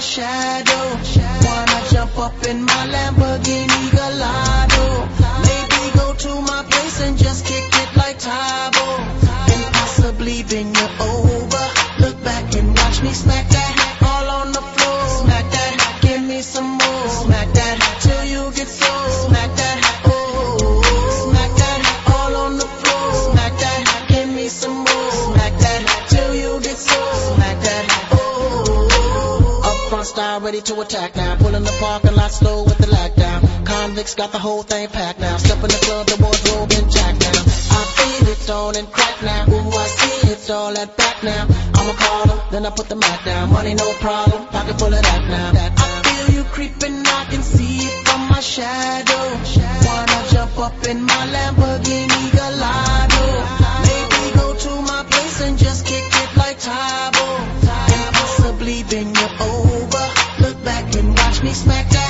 shadow. Wanna jump up in my Lamborghini Gallardo. Maybe go to my place and just kick it like Tybo. And possibly bend you over. Look back and watch me smack that all on the floor. Smack that, give me some more. Smack that till you get so. Smack that, oh. Smack that all on the floor. Smack that, give me some more. Smack that till you get so. Smack that, oh. Up front style ready to attack now. Pulling the parking lot slow with the lockdown. Convicts got the whole thing packed now. Step in the club, the wardrobe and jack now. I feel it on and crack now. Ooh, I see it's all that back now. I'ma call them, then I put the mat down. Money no problem, pocket full of that now. I feel you creeping, I can see it from my shadow. Wanna jump up in my Lamborghini Gallardo. Maybe go to my place and just kick it like Tybo. And possibly bend you over. Look back and watch me smack that